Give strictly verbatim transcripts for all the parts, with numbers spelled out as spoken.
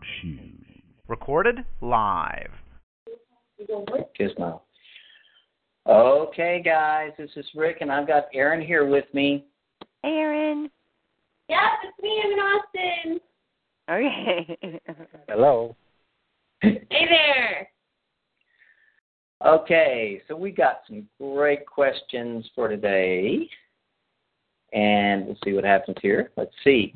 Shoes. Recorded live. Gizmo. Okay, guys, this is Rick, and I've got Aaron here with me. Hey, Aaron. Yes, it's me. I'm in Austin. Okay. Hello. Hey there. Okay, so we got some great questions for today, and we'll see what happens here. Let's see.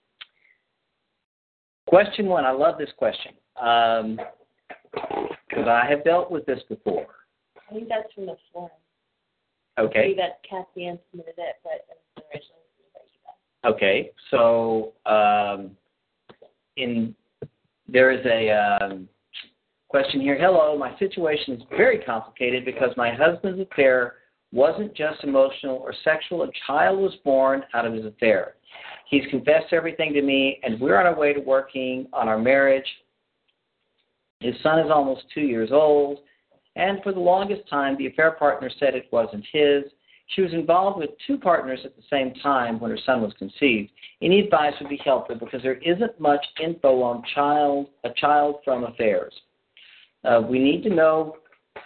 Question one. I love this question because um, I have dealt with this before. I think that's from the forum. Okay. Maybe that Kathy Ann submitted it, but it's originally submitted by you guys. Okay, so um, in there is a um, question here. Hello, my situation is very complicated because my husband's affair wasn't just emotional or sexual. A child was born out of his affair. He's confessed everything to me, and we're on our way to working on our marriage. His son is almost two years old, and for the longest time, the affair partner said it wasn't his. She was involved with two partners at the same time when her son was conceived. Any advice would be helpful because there isn't much info on child a child from affairs. Uh, we need to know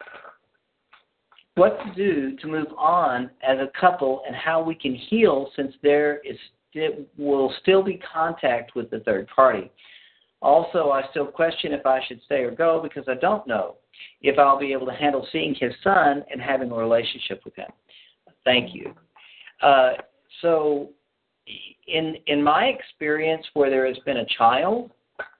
what to do to move on as a couple and how we can heal since there is st- will still be contact with the third party. Also, I still question if I should stay or go because I don't know if I'll be able to handle seeing his son and having a relationship with him. Thank you. Uh, so in in my experience where there has been a child,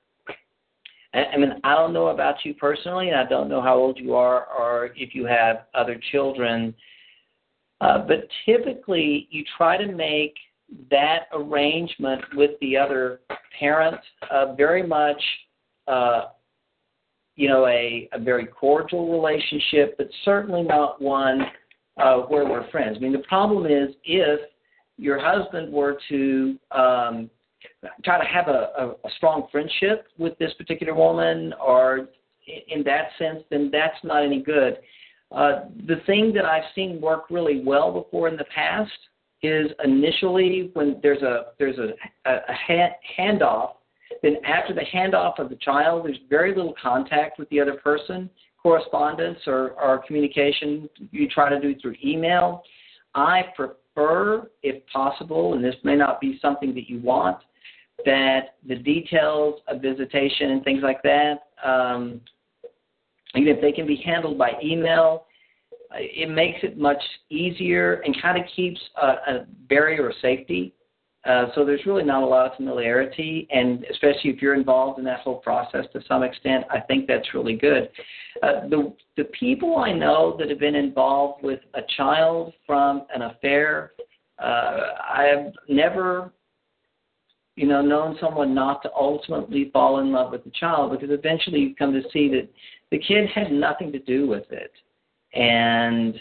I mean, I don't know about you personally, and I don't know how old you are or if you have other children, uh, but typically you try to make that arrangement with the other parent uh, very much, uh, you know, a, a very cordial relationship, but certainly not one uh, where we're friends. I mean, the problem is if your husband were to um, try to have a, a, a strong friendship with this particular woman or in that sense, then that's not any good. Uh, the thing that I've seen work really well before in the past is initially when there's a there's a, a, a hand, handoff, then after the handoff of the child, there's very little contact with the other person, correspondence or, or communication you try to do through email. I prefer, if possible, and this may not be something that you want, that the details of visitation and things like that, um, even if they can be handled by email, it makes it much easier and kind of keeps a, a barrier of safety. Uh, so there's really not a lot of familiarity, and especially if you're involved in that whole process to some extent, I think that's really good. Uh, the, the people I know that have been involved with a child from an affair, uh, I have never you know, known someone not to ultimately fall in love with the child because eventually you come to see that the kid had nothing to do with it. And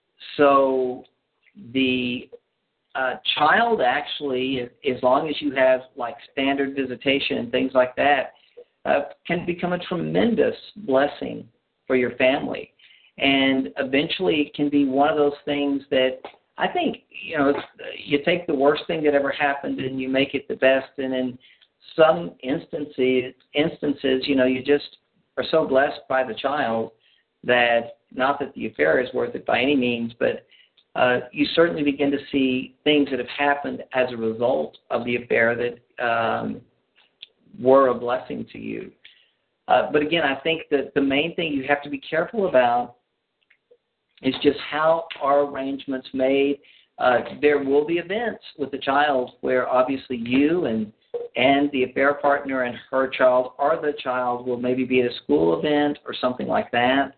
so the uh, child actually, as long as you have like standard visitation and things like that, uh, can become a tremendous blessing for your family. And eventually it can be one of those things that I think, you know, it's, you take the worst thing that ever happened and you make it the best. And in some instances, instances, you know, you just are so blessed by the child that not that the affair is worth it by any means, but uh, you certainly begin to see things that have happened as a result of the affair that um, were a blessing to you. Uh, but again, I think that the main thing you have to be careful about is just how are arrangements made. Uh, there will be events with the child where obviously you and and the affair partner and her child or the child will maybe be at a school event or something like that.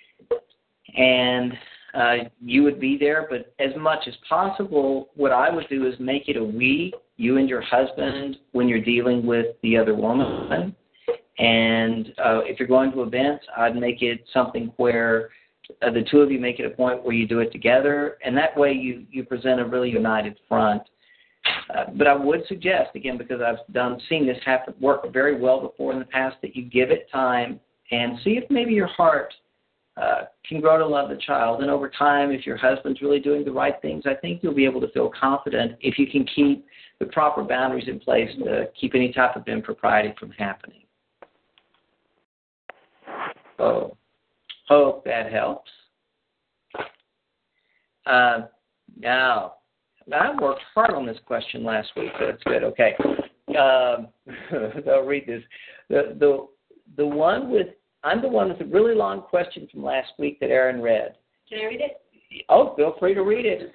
And uh, you would be there, but as much as possible, what I would do is make it a we, you and your husband, when you're dealing with the other woman. And uh, if you're going to events, I'd make it something where uh, the two of you make it a point where you do it together, and that way you, you present a really united front. Uh, but I would suggest, again, because I've done seen this happen work very well before in the past, that you give it time and see if maybe your heart uh, can grow to love the child. And over time, if your husband's really doing the right things, I think you'll be able to feel confident if you can keep the proper boundaries in place to keep any type of impropriety from happening. Oh, hope that helps. Uh, now, I worked hard on this question last week, so that's good. Okay. Um, I'll read this. The, the, the one with, I'm the one with a really long question from last week that Aaron read. Can I read it? Oh, feel free to read it.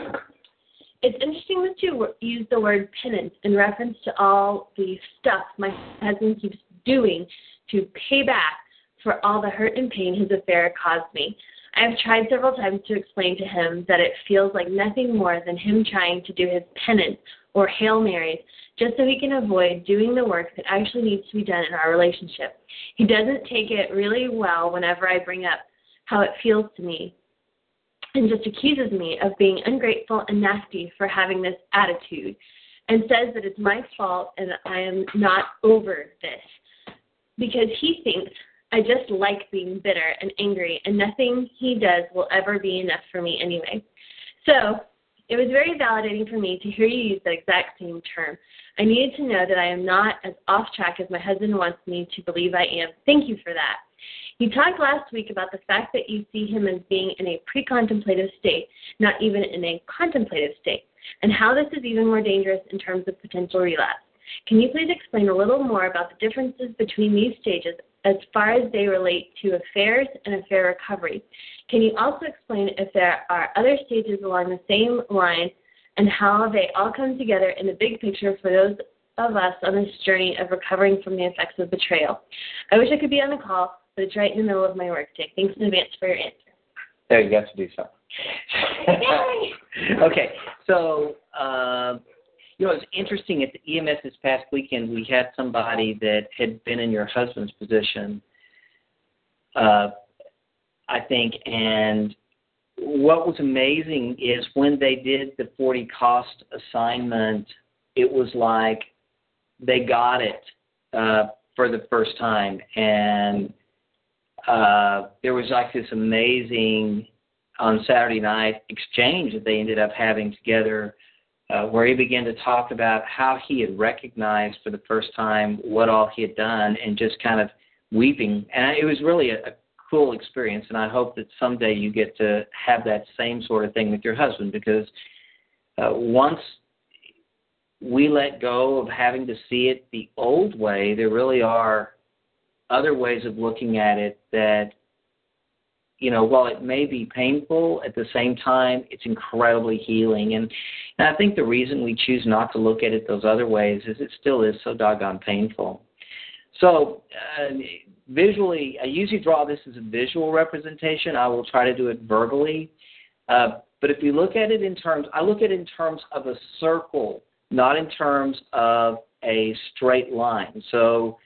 It's interesting that you use the word penance in reference to all the stuff my husband keeps doing to pay back for all the hurt and pain his affair caused me. I have tried several times to explain to him that it feels like nothing more than him trying to do his penance or Hail Marys just so he can avoid doing the work that actually needs to be done in our relationship. He doesn't take it really well whenever I bring up how it feels to me and just accuses me of being ungrateful and nasty for having this attitude and says that it's my fault and I am not over this because he thinks I just like being bitter and angry and nothing he does will ever be enough for me anyway. So it was very validating for me to hear you use that exact same term. I needed to know that I am not as off track as my husband wants me to believe I am. Thank you for that. You talked last week about the fact that you see him as being in a pre-contemplative state, not even in a contemplative state, and how this is even more dangerous in terms of potential relapse. Can you please explain a little more about the differences between these stages as far as they relate to affairs and affair recovery? Can you also explain if there are other stages along the same line and how they all come together in the big picture for those of us on this journey of recovering from the effects of betrayal? I wish I could be on the call, but it's right in the middle of my workday. Thanks in advance for your answer. There, you got to do something. Okay, so, uh, you know, it's interesting. At the E M S this past weekend, we had somebody that had been in your husband's position, uh, I think, and what was amazing is when they did the forty cost assignment, it was like they got it uh, for the first time, and uh, there was like this amazing on Saturday night exchange that they ended up having together, uh, where he began to talk about how he had recognized for the first time what all he had done, and just kind of weeping. And it was really a, a cool experience, and I hope that someday you get to have that same sort of thing with your husband, because uh, once we let go of having to see it the old way, there really are other ways of looking at it that, you know, while it may be painful, at the same time, it's incredibly healing. And, and I think the reason we choose not to look at it those other ways is it still is so doggone painful. So uh, visually, I usually draw this as a visual representation. I will try to do it verbally. Uh, but if you look at it in terms, I look at it in terms of a circle, not in terms of a straight line. So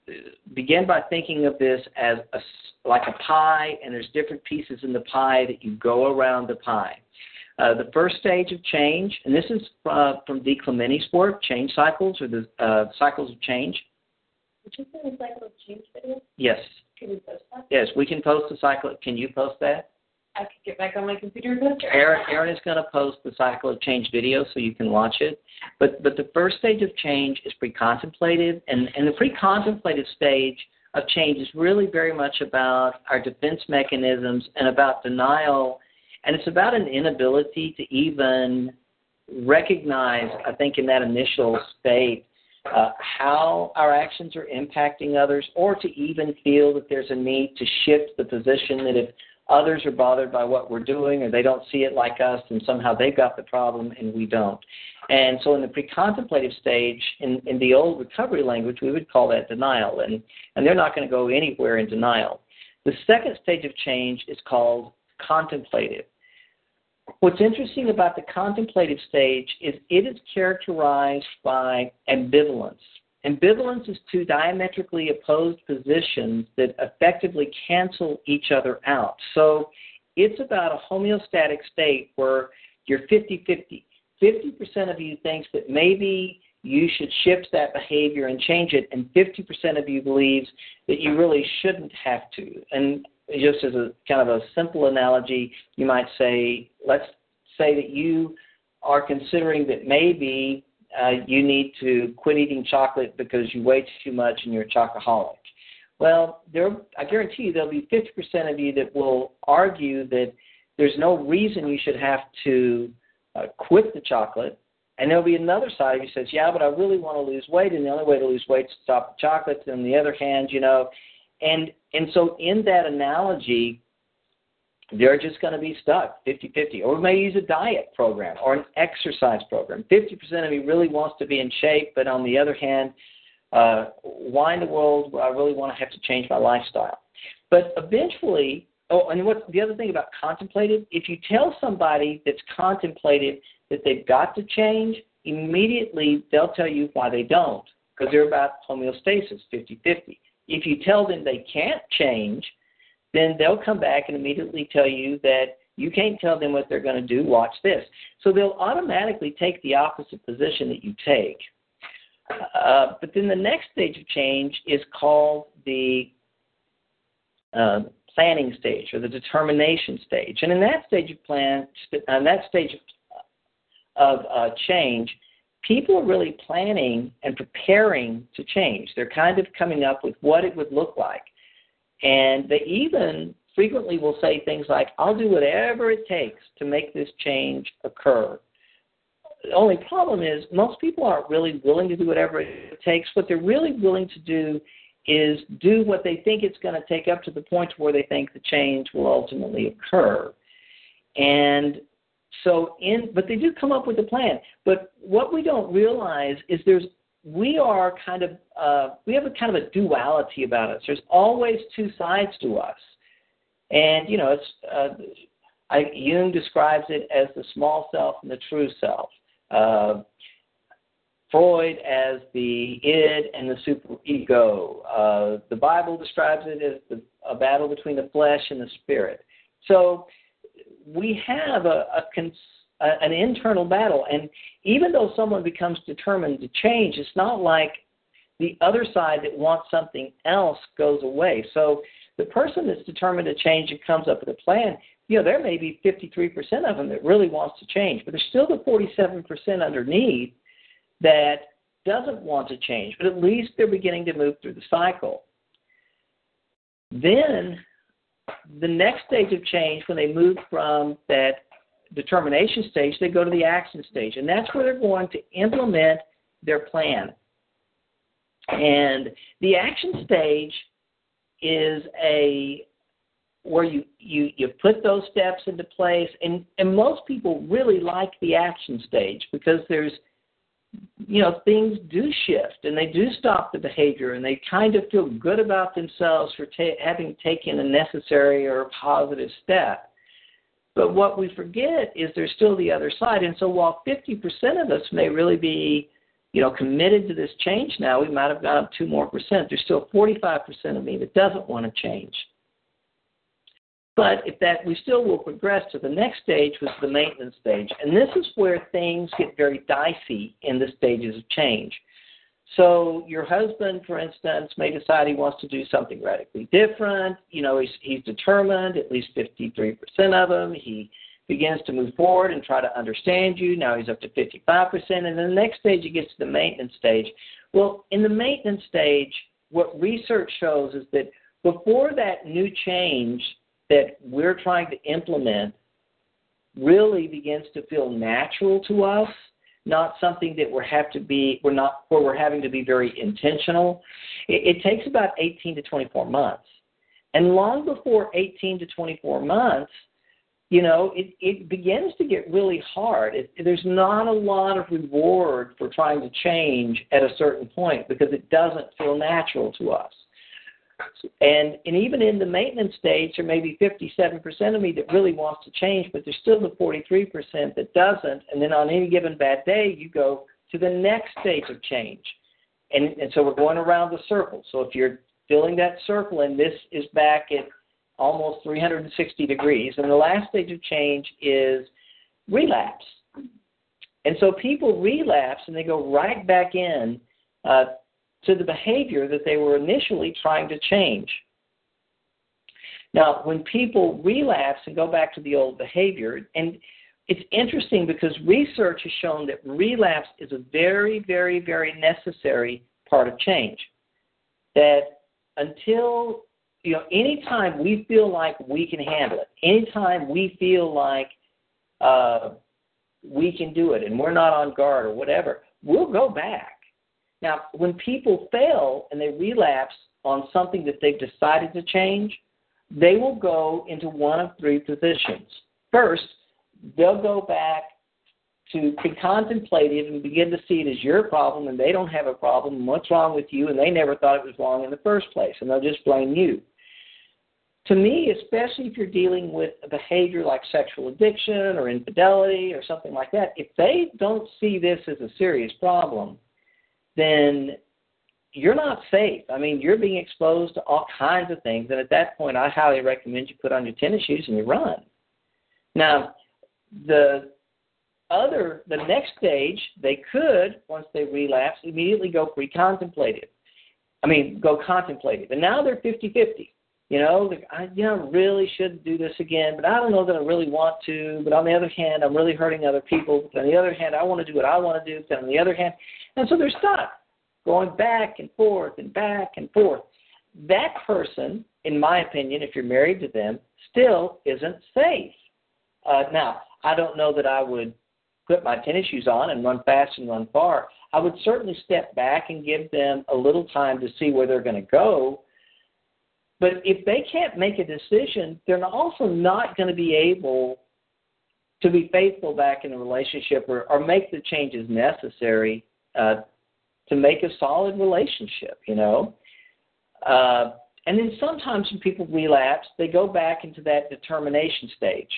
begin by thinking of this as a, like a pie, and there's different pieces in the pie that you go around the pie. Uh, the first stage of change, and this is uh, from Dee Clementi's work, Change Cycles, or the uh, Cycles of Change. Which is the Cycle of Change video? Yes. Can we post that? Yes, we can post the cycle. Can you post that? I could get back on my computer and post it. Aaron, Aaron is going to post the Cycle of Change video so you can watch it. But but the first stage of change is pre-contemplative, and, and the pre-contemplative stage of change is really very much about our defense mechanisms and about denial, and it's about an inability to even recognize, I think, in that initial state, uh, how our actions are impacting others, or to even feel that there's a need to shift the position that if others are bothered by what we're doing or they don't see it like us, and somehow they've got the problem and we don't. And so in the pre-contemplative stage, in, in the old recovery language, we would call that denial, and, and they're not going to go anywhere in denial. The second stage of change is called contemplative. What's interesting about the contemplative stage is it is characterized by ambivalence. Ambivalence is two diametrically opposed positions that effectively cancel each other out. So it's about a homeostatic state where you're fifty-fifty. fifty percent of you thinks that maybe you should shift that behavior and change it, and fifty percent of you believes that you really shouldn't have to. And just as a kind of a simple analogy, you might say, let's say that you are considering that maybe uh, you need to quit eating chocolate because you weigh too much and you're a chocoholic. Well, there, I guarantee you there'll be fifty percent of you that will argue that there's no reason you should have to uh, quit the chocolate. And there'll be another side of you that says, yeah, but I really want to lose weight, and the only way to lose weight is to stop the chocolate. And on the other hand, you know, and and so in that analogy, they're just going to be stuck fifty-fifty. Or we may use a diet program or an exercise program. fifty percent of you really wants to be in shape, but on the other hand, uh, why in the world would I really want to have to change my lifestyle? But eventually, oh, and what the other thing about contemplative, if you tell somebody that's contemplative that they've got to change, immediately they'll tell you why they don't, because they're about homeostasis, fifty-fifty. If you tell them they can't change, then they'll come back and immediately tell you that you can't tell them what they're going to do, watch this. So they'll automatically take the opposite position that you take. Uh, but then the next stage of change is called the uh, planning stage or the determination stage. And in that stage of plan, in that stage of of uh, change, people are really planning and preparing to change. They're kind of coming up with what it would look like. And they even frequently will say things like, I'll do whatever it takes to make this change occur. The only problem is most people aren't really willing to do whatever it takes. What they're really willing to do is do what they think it's going to take up to the point where they think the change will ultimately occur. And So, in, but they do come up with a plan. But what we don't realize is there's, we are kind of, uh, we have a kind of a duality about us. There's always two sides to us. And, you know, it's, uh, I, Jung describes it as the small self and the true self. Uh, Freud as the id and the superego. Uh, the Bible describes it as the, a battle between the flesh and the spirit. So, we have a, a cons, a, an internal battle, and even though someone becomes determined to change, it's not like the other side that wants something else goes away. So the person that's determined to change and comes up with a plan, you know, there may be fifty-three percent of them that really wants to change, but there's still the forty-seven percent underneath that doesn't want to change, but at least they're beginning to move through the cycle. Then the next stage of change, when they move from that determination stage, they go to the action stage. And that's where they're going to implement their plan. And the action stage is a where you, you, you put those steps into place. And, and most people really like the action stage because there's, you know, things do shift and they do stop the behavior and they kind of feel good about themselves for ta- having taken a necessary or positive step. But what we forget is there's still the other side. And so while fifty percent of us may really be, you know, committed to this change now, we might have gone up two more percent. There's still forty-five percent of me that doesn't want to change. But if that, we still will progress to the next stage, which is the maintenance stage. And this is where things get very dicey in the stages of change. So your husband, for instance, may decide he wants to do something radically different. You know, he's, he's determined, at least fifty-three percent of him. He begins to move forward and try to understand you. Now he's up to fifty-five percent. And then the next stage, he gets to the maintenance stage. Well, in the maintenance stage, what research shows is that before that new change that we're trying to implement really begins to feel natural to us, not something that we have to be, we're not, where we're having to be very intentional. It, it takes about eighteen to twenty-four months. And long before eighteen to twenty-four months, you know, it, it begins to get really hard. It, there's not a lot of reward for trying to change at a certain point because it doesn't feel natural to us. And and even in the maintenance stage, there may be fifty-seven percent of me that really wants to change, but there's still the forty-three percent that doesn't. And then on any given bad day, you go to the next stage of change. And, and so we're going around the circle. So if you're filling that circle, and this is back at almost three hundred sixty degrees, and the last stage of change is relapse. And so people relapse, and they go right back in uh, to the behavior that they were initially trying to change. Now, when people relapse and go back to the old behavior, and it's interesting because research has shown that relapse is a very, very, very necessary part of change. That until, you know, anytime we feel like we can handle it, anytime we feel like uh, we can do it and we're not on guard or whatever, we'll go back. Now, when people fail and they relapse on something that they've decided to change, they will go into one of three positions. First, they'll go back to be contemplative and begin to see it as your problem and they don't have a problem and what's wrong with you and they never thought it was wrong in the first place and they'll just blame you. To me, especially if you're dealing with a behavior like sexual addiction or infidelity or something like that, if they don't see this as a serious problem, then you're not safe. I mean, you're being exposed to all kinds of things, and at that point, I highly recommend you put on your tennis shoes and you run. Now, the other, the next stage, they could, once they relapse, immediately go pre-contemplative. I mean, go contemplative. And now they're fifty-fifty. You know, I you know, really should do this again, but I don't know that I really want to. But on the other hand, I'm really hurting other people. But on the other hand, I want to do what I want to do. But on the other hand, and so they're stuck, going back and forth and back and forth. That person, in my opinion, if you're married to them, still isn't safe. Uh, now, I don't know that I would put my tennis shoes on and run fast and run far. I would certainly step back and give them a little time to see where they're going to go. But if they can't make a decision, they're also not going to be able to be faithful back in the relationship or, or make the changes necessary uh, to make a solid relationship, you know. Uh, and then sometimes when people relapse, they go back into that determination stage.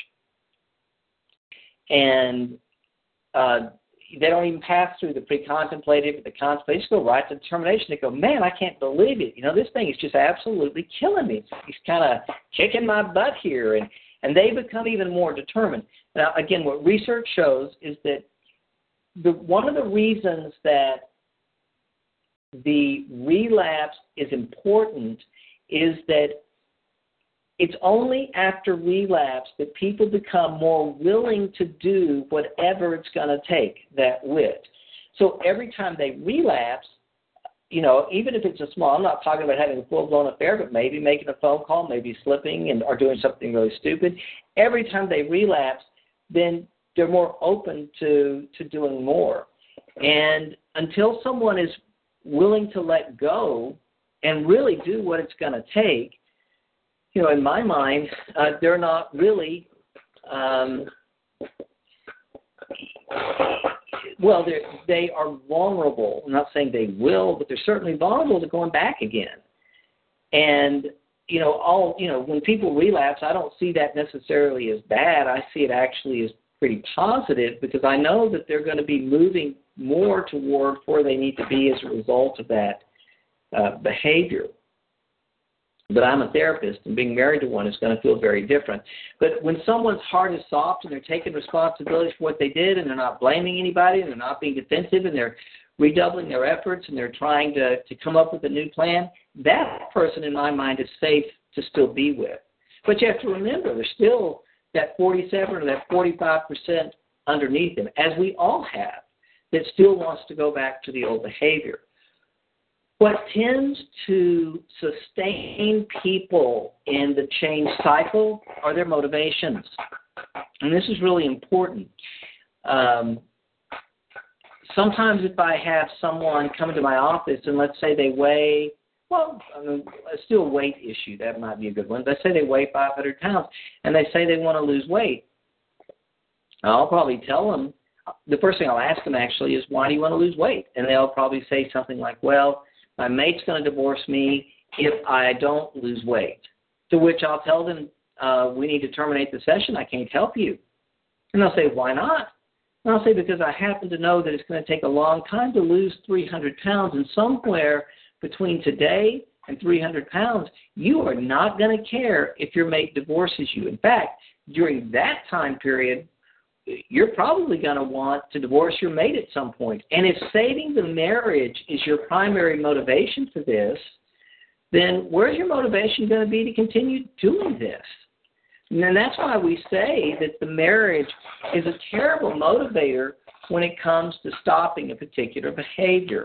And uh, they don't even pass through the pre-contemplative or the contemplative. They just go right to determination. They go, man, I can't believe it. You know, this thing is just absolutely killing me. It's, it's kind of kicking my butt here. And, and they become even more determined. Now, again, what research shows is that the one of the reasons that the relapse is important is that it's only after relapse that people become more willing to do whatever it's going to take that with. So every time they relapse, you know, even if it's a small, I'm not talking about having a full-blown affair, but maybe making a phone call, maybe slipping and or doing something really stupid. Every time they relapse, then they're more open to, to doing more. And until someone is willing to let go and really do what it's going to take, you know, in my mind, uh, they're not really, um, well, they are vulnerable. I'm not saying they will, but they're certainly vulnerable to going back again. And, you know, all, you know, when people relapse, I don't see that necessarily as bad. I see it actually as pretty positive because I know that they're going to be moving more toward where they need to be as a result of that uh, behavior. But I'm a therapist, and being married to one is going to feel very different. But when someone's heart is soft and they're taking responsibility for what they did and they're not blaming anybody and they're not being defensive and they're redoubling their efforts and they're trying to, to come up with a new plan, that person in my mind is safe to still be with. But you have to remember, there's still that forty-seven or that forty-five percent underneath them, as we all have, that still wants to go back to the old behavior. What tends to sustain people in the change cycle are their motivations. And this is really important. Um, sometimes if I have someone come into my office and let's say they weigh, well, I mean, it's still a weight issue. That might be a good one. Let's say they weigh five hundred pounds and they say they want to lose weight. I'll probably tell them, the first thing I'll ask them actually is, why do you want to lose weight? And they'll probably say something like, well, my mate's going to divorce me if I don't lose weight. To which I'll tell them, uh, we need to terminate the session. I can't help you. And they'll say, why not? And I'll say, because I happen to know that it's going to take a long time to lose three hundred pounds. And somewhere between today and three hundred pounds, you are not going to care if your mate divorces you. In fact, during that time period, you're probably going to want to divorce your mate at some point. And if saving the marriage is your primary motivation for this, then where's your motivation going to be to continue doing this? And that's why we say that the marriage is a terrible motivator when it comes to stopping a particular behavior.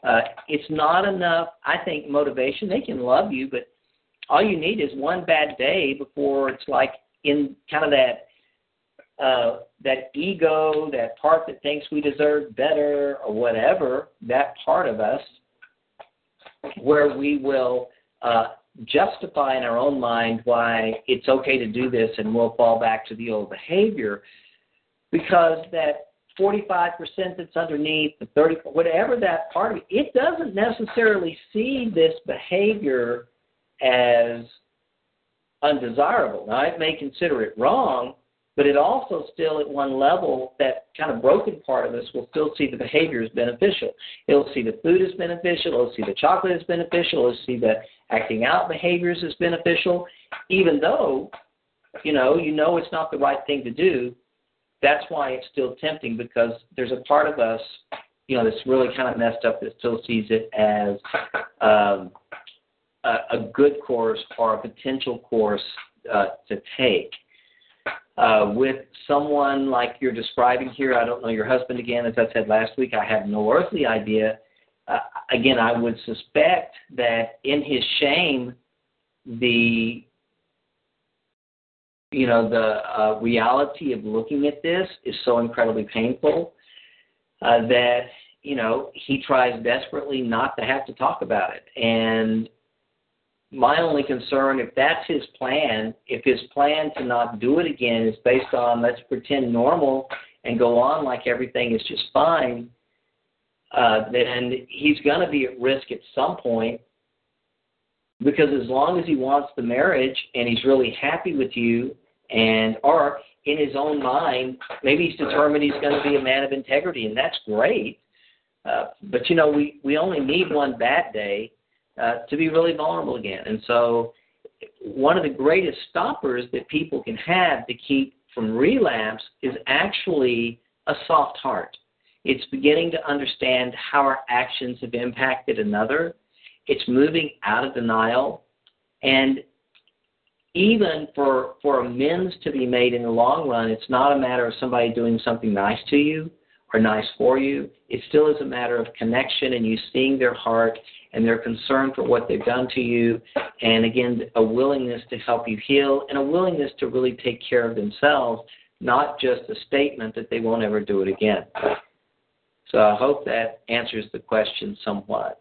Uh, it's not enough, I think, motivation. They can love you, but all you need is one bad day before it's like in kind of that uh, that ego, that part that thinks we deserve better or whatever, that part of us, where we will uh, justify in our own mind why it's okay to do this, and we'll fall back to the old behavior, because that forty-five percent that's underneath, the thirty, whatever that part of it, it doesn't necessarily see this behavior as undesirable. Now, it may consider it wrong, but it also still, at one level, that kind of broken part of us will still see the behavior as beneficial. It'll see the food as beneficial. It'll see the chocolate as beneficial. It'll see the acting out behaviors as beneficial, even though, you know, you know it's not the right thing to do. That's why it's still tempting, because there's a part of us, you know, that's really kind of messed up that still sees it as um, a, a good course or a potential course uh, to take. Uh, with someone like you're describing here, I don't know your husband again. As I said last week, I have no earthly idea. Uh, again, I would suspect that in his shame, the you know, the uh, reality of looking at this is so incredibly painful uh, that, you know, he tries desperately not to have to talk about it. And my only concern, if that's his plan, if his plan to not do it again is based on let's pretend normal and go on like everything is just fine, uh, then he's going to be at risk at some point, because as long as he wants the marriage and he's really happy with you, and or in his own mind, maybe he's determined he's going to be a man of integrity, and that's great. Uh, but, you know, we, we only need one bad day uh, to be really vulnerable again. And so one of the greatest stoppers that people can have to keep from relapse is actually a soft heart. It's beginning to understand how our actions have impacted another. It's moving out of denial. And even for, for amends to be made in the long run, it's not a matter of somebody doing something nice to you or nice for you. It still is a matter of connection and you seeing their heart and their concern for what they've done to you, and, again, a willingness to help you heal and a willingness to really take care of themselves, not just a statement that they won't ever do it again. So I hope that answers the question somewhat.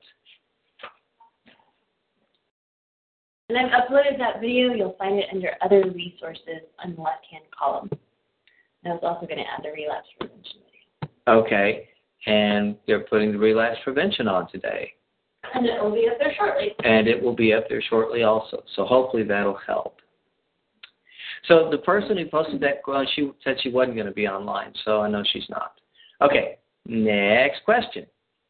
And I've uploaded that video. You'll find it under other resources on the left-hand column. And I was also going to add the relapse prevention video. Okay. And they're putting the relapse prevention on today. And it will be up there shortly. And it will be up there shortly also. So hopefully that'll help. So the person who posted that, well, she said she wasn't going to be online, so I know she's not. Okay. Next question.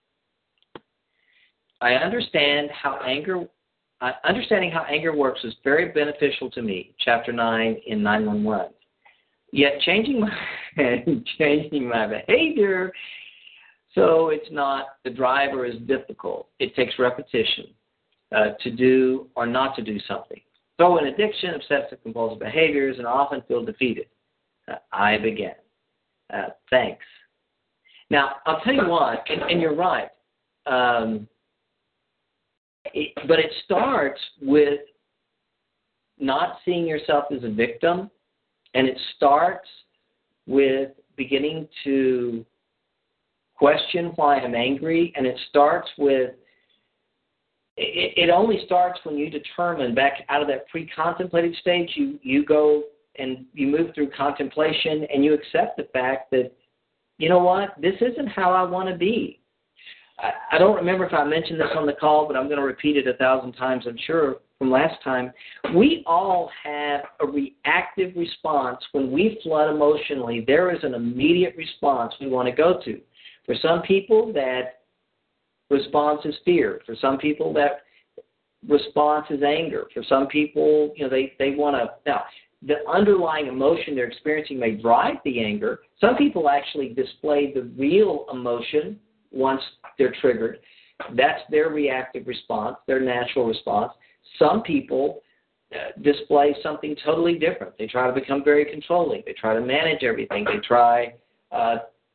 I understand how anger... Uh, understanding how anger works is very beneficial to me, Chapter nine in nine one one. Yet changing my, changing my behavior so it's not the driver is difficult. It takes repetition uh, to do or not to do something. Throw in addiction, obsessive compulsive behaviors, and often feel defeated. Uh, I begin. Uh, thanks. Now, I'll tell you what, and, and you're right. Um, It, but it starts with not seeing yourself as a victim, and it starts with beginning to question why I'm angry, and it starts with, it, it only starts when you determine, back out of that pre-contemplative stage, you, you go and you move through contemplation, and you accept the fact that, you know what, this isn't how I want to be. I don't remember if I mentioned this on the call, but I'm going to repeat it a thousand times, I'm sure, from last time. We all have a reactive response. When we flood emotionally, there is an immediate response we want to go to. For some people, that response is fear. For some people, that response is anger. For some people, you know, they, they want to... Now, the underlying emotion they're experiencing may drive the anger. Some people actually display the real emotion once they're triggered. That's their reactive response, their natural response. Some people uh, display something totally different. They try to become very controlling. They try to manage everything. They try uh,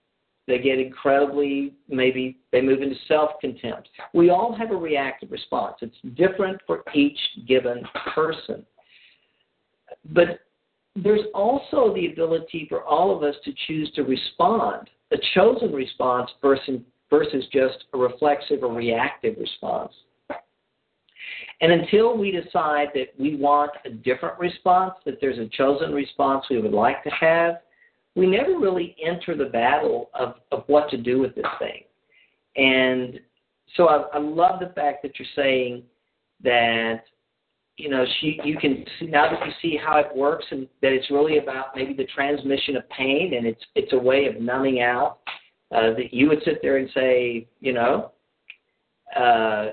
They get incredibly, maybe they move into self-contempt. We all have a reactive response. It's different for each given person. But there's also the ability for all of us to choose to respond, a chosen response versus, versus just a reflexive or reactive response. And until we decide that we want a different response, that there's a chosen response we would like to have, we never really enter the battle of, of what to do with this thing. And so I, I love the fact that you're saying that, you know, she, you can see, now that you see how it works, and that it's really about maybe the transmission of pain, and it's it's a way of numbing out, uh, that you would sit there and say, you know, uh,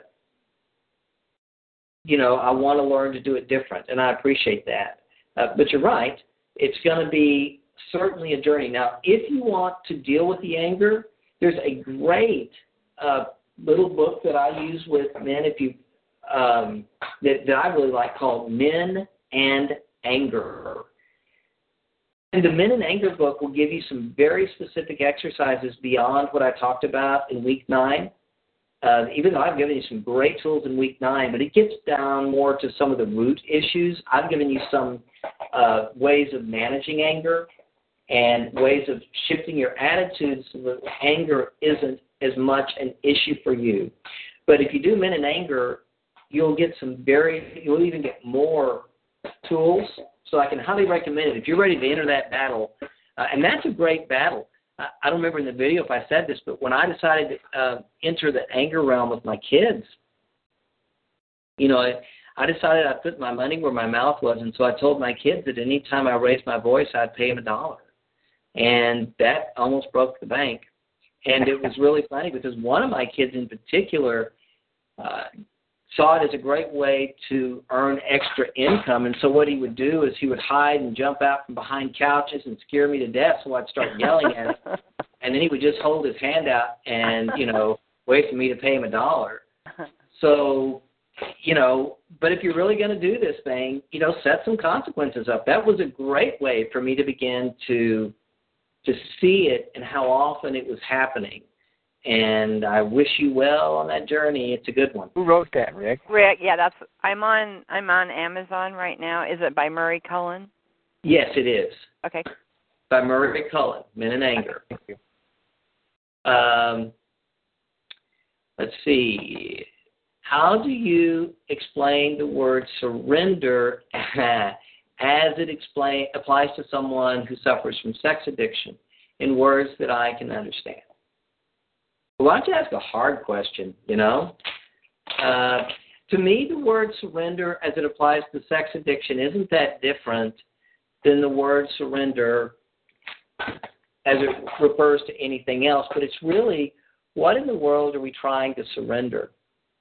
you know, I want to learn to do it different, and I appreciate that. Uh, but you're right, it's going to be certainly a journey. Now, if you want to deal with the anger, there's a great uh, little book that I use with men, if you um, that, that I really like, called Men and Anger. And the Men and Anger book will give you some very specific exercises beyond what I talked about in week nine. Uh, even though I've given you some great tools in week nine, but it gets down more to some of the root issues. I've given you some uh, ways of managing anger and ways of shifting your attitudes so that anger isn't as much an issue for you. But if you do Men in Anger, you'll get some very, you'll even get more tools. So I can highly recommend it if you're ready to enter that battle. Uh, and that's a great battle. I, I don't remember in the video if I said this, but when I decided to uh, enter the anger realm with my kids, you know, I, I decided I'd put my money where my mouth was. And so I told my kids that any time I raised my voice, I'd pay them a dollar. And that almost broke the bank. And it was really funny because one of my kids in particular uh, saw it as a great way to earn extra income. And so what he would do is he would hide and jump out from behind couches and scare me to death, so I'd start yelling at him. And then he would just hold his hand out and, you know, wait for me to pay him a dollar. So, you know, but if you're really going to do this thing, you know, set some consequences up. That was a great way for me to begin to to see it and how often it was happening. And I wish you well on that journey. It's a good one. Who wrote that, Rick? Rick, yeah, that's. I'm on. I'm on Amazon right now. Is it by Murray Cullen? Yes, it is. Okay. By Murray Cullen, Men in Anger. Thank you. Um, let's see. How do you explain the word surrender as it explain, applies to someone who suffers from sex addiction in words that I can understand? Why don't you ask a hard question, you know? Uh, to me, the word surrender as it applies to sex addiction isn't that different than the word surrender as it refers to anything else, but it's really, what in the world are we trying to surrender?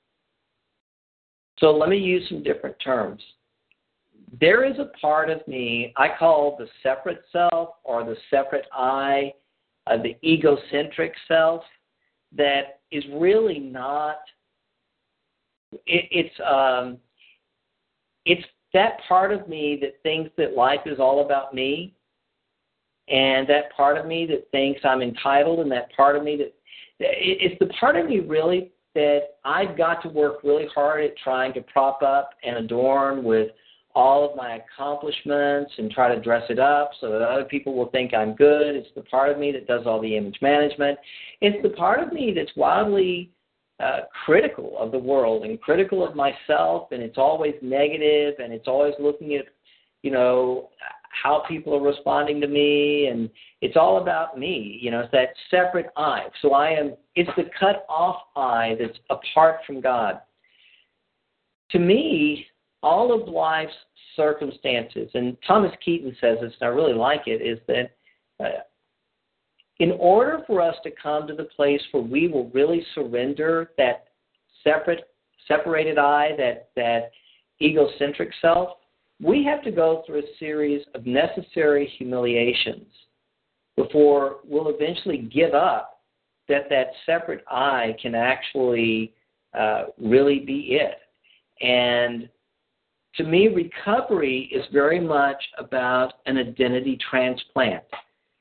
So let me use some different terms. There is a part of me I call the separate self or the separate I, uh, the egocentric self, that is really not, it, it's um, it's that part of me that thinks that life is all about me, and that part of me that thinks I'm entitled, and that part of me that, it, it's the part of me really that I've got to work really hard at trying to prop up and adorn with all of my accomplishments and try to dress it up so that other people will think I'm good. It's the part of me that does all the image management. It's the part of me that's wildly uh, critical of the world and critical of myself, and it's always negative, and it's always looking at, you know, how people are responding to me, and it's all about me. You know, it's that separate I. So I am, it's the cut off I that's apart from God. To me, all of life's circumstances, and Thomas Keaton says this, and I really like it, is that uh, in order for us to come to the place where we will really surrender that separate, separated I, that, that egocentric self, we have to go through a series of necessary humiliations before we'll eventually give up that that separate I can actually uh, really be it. And to me, recovery is very much about an identity transplant.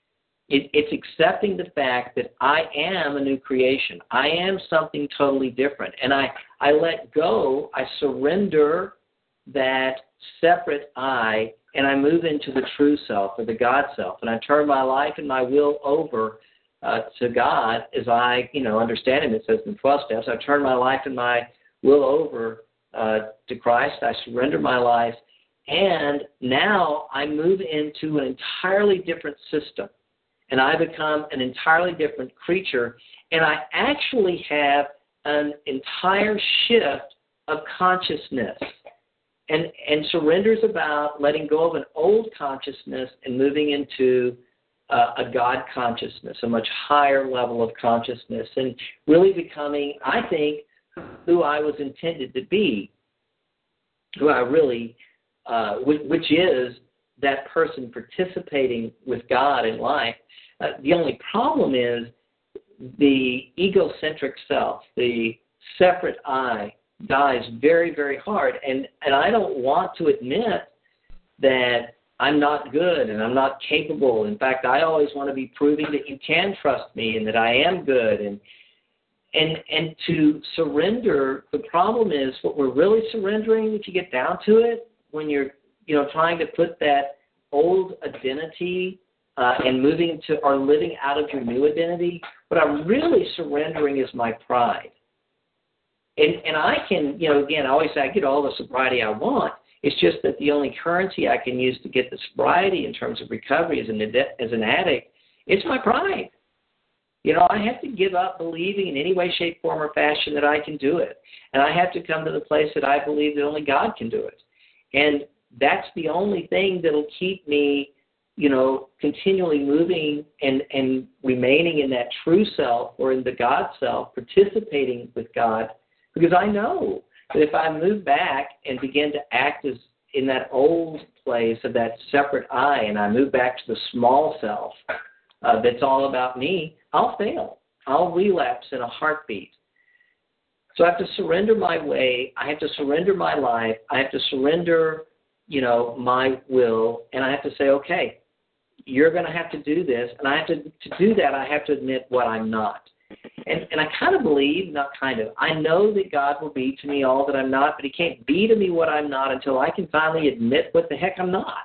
It, it's accepting the fact that I am a new creation. I am something totally different. And I, I let go, I surrender that separate I, and I move into the true self or the God self. And I turn my life and my will over uh, to God as I, you know, understand Him. It says in the twelve steps, I turn my life and my will over uh, to Christ. I surrender my life. And now I move into an entirely different system. And I become an entirely different creature. And I actually have an entire shift of consciousness. And, and surrender is about letting go of an old consciousness and moving into uh, a God consciousness, a much higher level of consciousness, and really becoming, I think, who I was intended to be, who I really, uh, which, which is that person participating with God in life. Uh, the only problem is the egocentric self, the separate I, dies very, very hard. And, and I don't want to admit that I'm not good and I'm not capable. In fact, I always want to be proving that you can trust me and that I am good. And and and to surrender, the problem is what we're really surrendering, if you get down to it, when you're you know trying to put that old identity uh, and moving to or living out of your new identity, what I'm really surrendering is my pride. And and I can, you know, again, I always say I get all the sobriety I want. It's just that the only currency I can use to get the sobriety in terms of recovery as an as an addict, it's my pride. You know, I have to give up believing in any way, shape, form, or fashion that I can do it. And I have to come to the place that I believe that only God can do it. And that's the only thing that'll keep me, you know, continually moving and, and remaining in that true self or in the God self, participating with God. Because I know that if I move back and begin to act as in that old place of that separate I, and I move back to the small self uh, that's all about me, I'll fail. I'll relapse in a heartbeat. So I have to surrender my way. I have to surrender my life. I have to surrender, you know, my will, and I have to say, okay, you're going to have to do this, and I have to to do that. I have to admit what I'm not. And and I kind of believe, not kind of, I know that God will be to me all that I'm not, but He can't be to me what I'm not until I can finally admit what the heck I'm not.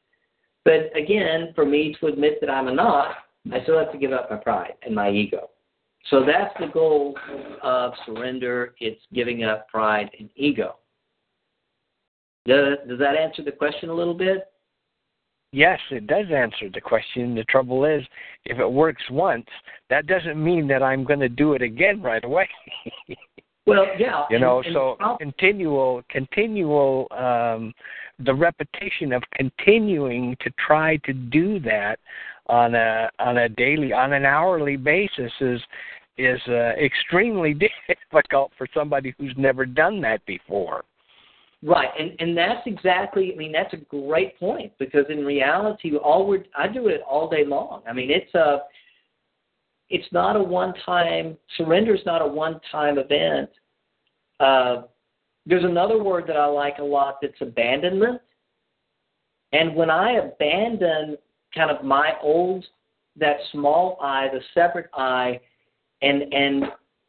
But again, for me to admit that I'm a not, I still have to give up my pride and my ego. So that's the goal of surrender. It's giving up pride and ego. Does, does that answer the question a little bit? Yes, it does answer the question. The trouble is, if it works once, that doesn't mean that I'm going to do it again right away. Well, yeah. You know, and, so and continual, continual, um, the repetition of continuing to try to do that on a on a daily, on an hourly basis is is uh, extremely difficult for somebody who's never done that before. Right, and and that's exactly. I mean, that's a great point, because in reality, all we're I do it all day long. I mean, it's a it's not a one-time surrender. Is not a one-time event. Uh, there's another word that I like a lot. That's abandonment. And when I abandon kind of my old, that small I, the separate I, and and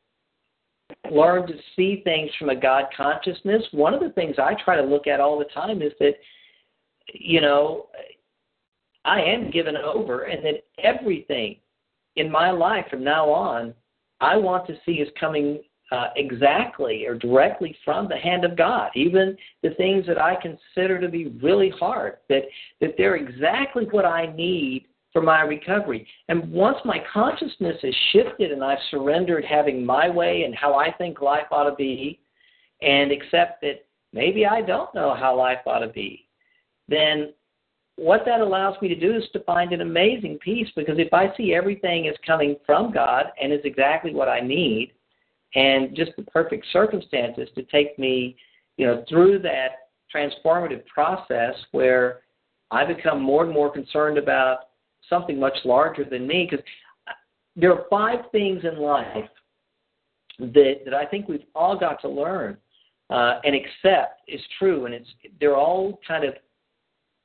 learn to see things from a God consciousness, one of the things I try to look at all the time is that, you know, I am given over, and that everything in my life from now on, I want to see is coming uh, exactly or directly from the hand of God. Even the things that I consider to be really hard, that, that they're exactly what I need for my recovery. And once my consciousness is shifted and I've surrendered having my way and how I think life ought to be, and accept that maybe I don't know how life ought to be, then what that allows me to do is to find an amazing peace, because if I see everything is coming from God and is exactly what I need, and just the perfect circumstances to take me, you know, through that transformative process where I become more and more concerned about something much larger than me, because there are five things in life that, that I think we've all got to learn uh, and accept is true, and it's they're all kind of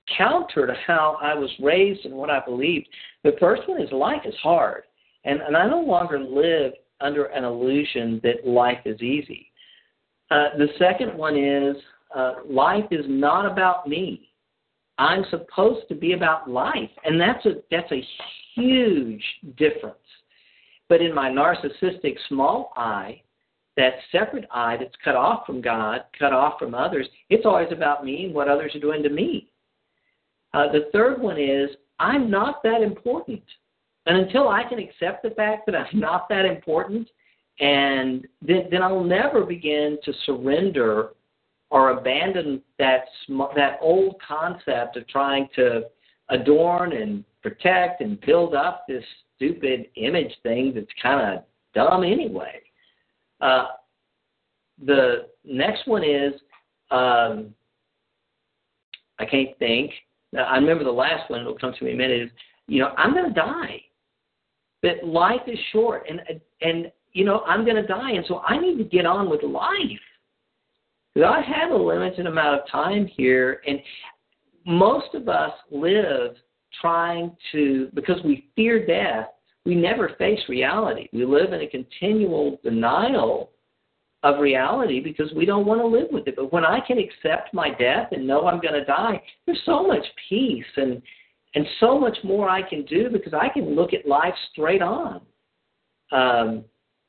counter to how I was raised and what I believed. The first one is life is hard. And, and I no longer live under an illusion that life is easy. Uh, the second one is uh, life is not about me. I'm supposed to be about life. And that's a that's a huge difference. But in my narcissistic small I, that separate I that's cut off from God, cut off from others, it's always about me and what others are doing to me. Uh, the third one is I'm not that important. And until I can accept the fact that I'm not that important, and then, then I'll never begin to surrender or abandon that sm- that old concept of trying to adorn and protect and build up this stupid image thing that's kind of dumb anyway. Uh, the next one is, um, I can't think. I remember the last one, it'll come to me in a minute, is, you know, I'm going to die. That life is short, and, and you know, I'm going to die, and so I need to get on with life. Because I have a limited amount of time here, and most of us live trying to, because we fear death, we never face reality. We live in a continual denial of reality because we don't want to live with it. But when I can accept my death and know I'm going to die, there's so much peace and and so much more I can do because I can look at life straight on. Um,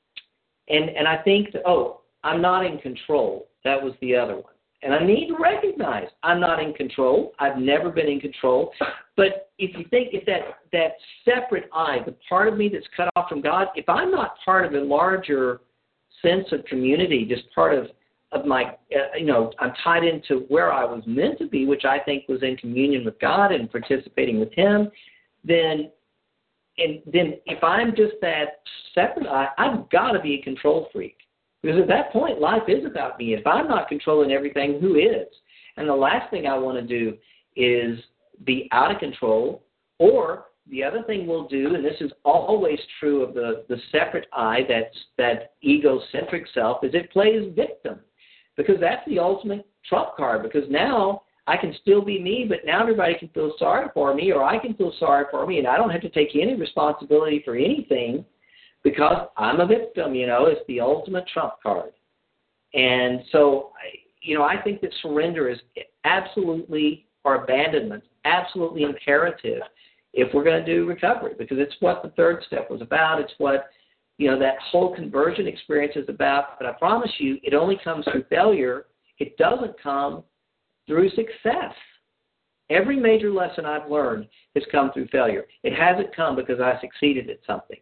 and and I think, that, oh, I'm not in control. That was the other one. And I need to recognize I'm not in control. I've never been in control. But if you think, if that, that separate I, the part of me that's cut off from God, if I'm not part of a larger sense of community, just part of, of my, uh, you know, I'm tied into where I was meant to be, which I think was in communion with God and participating with Him, then and then if I'm just that separate I, I've got to be a control freak. Because at that point, life is about me. If I'm not controlling everything, who is? And the last thing I want to do is be out of control. Or the other thing we'll do, and this is always true of the, the separate I, that's, that egocentric self, is it plays victim. Because that's the ultimate trump card. Because now I can still be me, but now everybody can feel sorry for me, or I can feel sorry for me, and I don't have to take any responsibility for anything. Because I'm a victim, you know, it's the ultimate trump card. And so, you know, I think that surrender is absolutely, or abandonment, absolutely imperative if we're going to do recovery, because it's what the third step was about. It's what, you know, that whole conversion experience is about. But I promise you, it only comes through failure. It doesn't come through success. Every major lesson I've learned has come through failure. It hasn't come because I succeeded at something.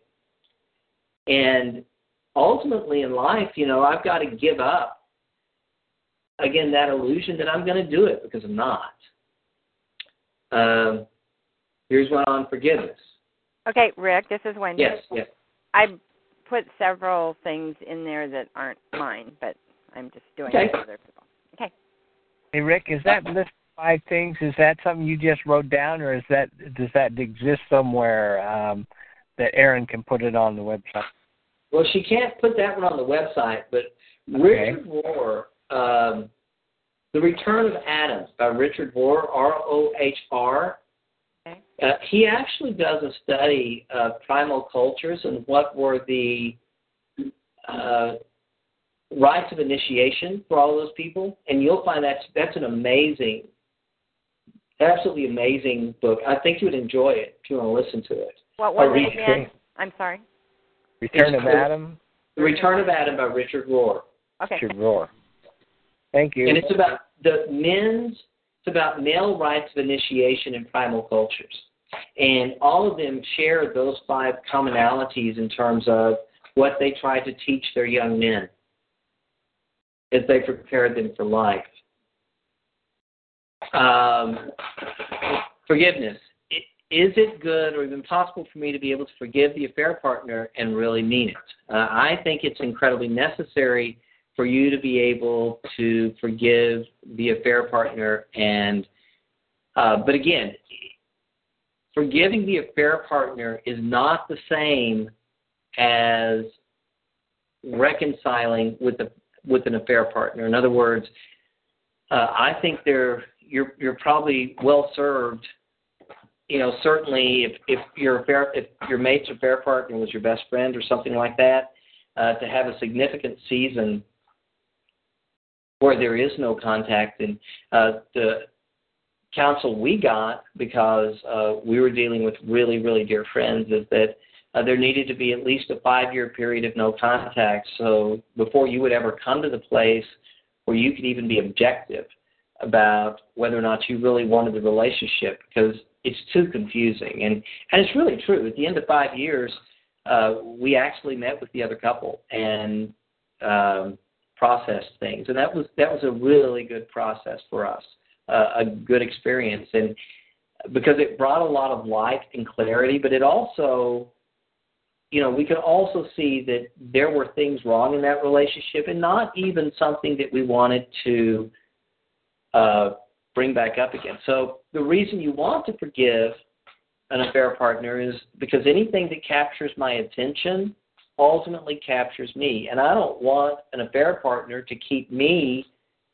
And ultimately in life, you know, I've got to give up, again, that illusion that I'm going to do it, because I'm not. Um, here's one on forgiveness. Okay, Rick, this is Wendy. Yes, yes. I put several things in there that aren't mine, but I'm just doing okay. it for other people. Okay. Hey, Rick, is that list of five things, is that something you just wrote down, or is that does that exist somewhere um, that Erin can put it on the website? Well, she can't put that one on the website, but okay. Richard Rohr, um, The Return of Adam by Richard Rohr, R O H R, okay. uh, he actually does a study of primal cultures and what were the uh, rites of initiation for all those people, and you'll find that's, that's an amazing, absolutely amazing book. I think you would enjoy it if you want to listen to it. What was Or it again? Okay. I'm sorry. Return It's of Adam? The Return of Adam by Richard Rohr. Okay. Richard Rohr. Thank you. And it's about the men's, it's about male rites of initiation in primal cultures. And all of them share those five commonalities in terms of what they tried to teach their young men as they prepared them for life. Um, forgiveness. Is it good or even possible for me to be able to forgive the affair partner and really mean it? Uh, I think it's incredibly necessary for you to be able to forgive the affair partner. And uh, but again, forgiving the affair partner is not the same as reconciling with the with an affair partner. In other words, uh, I think they're you're you're probably well served. You know, certainly if, if your affair, if your mate's affair partner was your best friend or something like that, uh, to have a significant season where there is no contact. And uh, the counsel we got, because uh, we were dealing with really, really dear friends, is that uh, there needed to be at least a five-year period of no contact. So before you would ever come to the place where you could even be objective about whether or not you really wanted the relationship, because it's too confusing. And, and it's really true. At the end of five years, uh, we actually met with the other couple and um, processed things. And that was that was a really good process for us, uh, a good experience. And because it brought a lot of light and clarity, but it also, you know, we could also see that there were things wrong in that relationship and not even something that we wanted to uh, bring back up again. So the reason you want to forgive an affair partner is because anything that captures my attention ultimately captures me. And I don't want an affair partner to keep me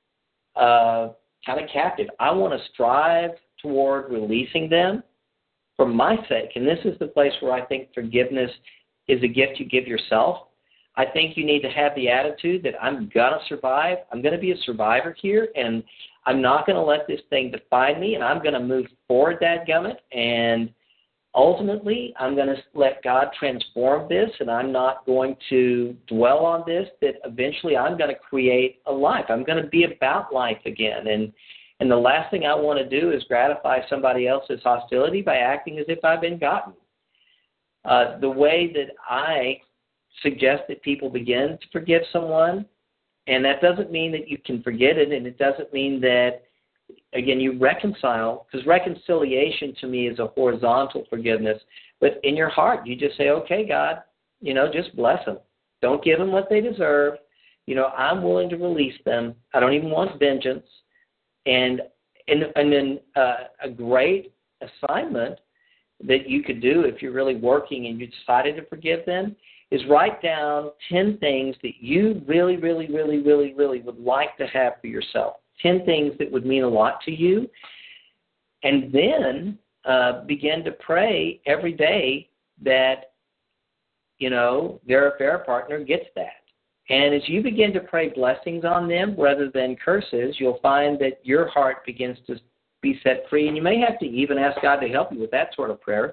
uh, kind of captive. I want to strive toward releasing them for my sake. And this is the place where I think forgiveness is a gift you give yourself. I think you need to have the attitude that I'm going to survive. I'm going to be a survivor here, and I'm not going to let this thing define me, and I'm going to move forward, dadgummit, and ultimately I'm going to let God transform this, and I'm not going to dwell on this, that eventually I'm going to create a life. I'm going to be about life again, and and the last thing I want to do is gratify somebody else's hostility by acting as if I've been gotten. Uh, the way that I suggest that people begin to forgive someone, and that doesn't mean that you can forget it, and it doesn't mean that, again, you reconcile, because reconciliation to me is a horizontal forgiveness. But in your heart, you just say, okay, God, you know, just bless them. Don't give them what they deserve. You know, I'm willing to release them. I don't even want vengeance. And and, and then uh, a great assignment that you could do if you're really working and you decided to forgive them is write down ten things that you really, really, really, really, really would like to have for yourself. ten things that would mean a lot to you. And then uh, begin to pray every day that, you know, their affair partner gets that. And as you begin to pray blessings on them rather than curses, you'll find that your heart begins to be set free. And you may have to even ask God to help you with that sort of prayer.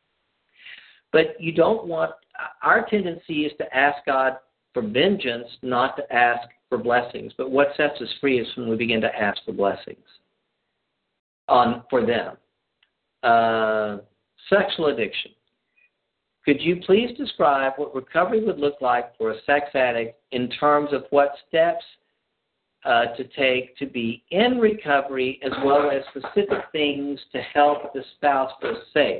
But you don't want, our tendency is to ask God for vengeance, not to ask for blessings. But what sets us free is when we begin to ask for blessings on for them. Uh, sexual addiction. Could you please describe what recovery would look like for a sex addict in terms of what steps uh, to take to be in recovery, as well as specific things to help the spouse feel safe?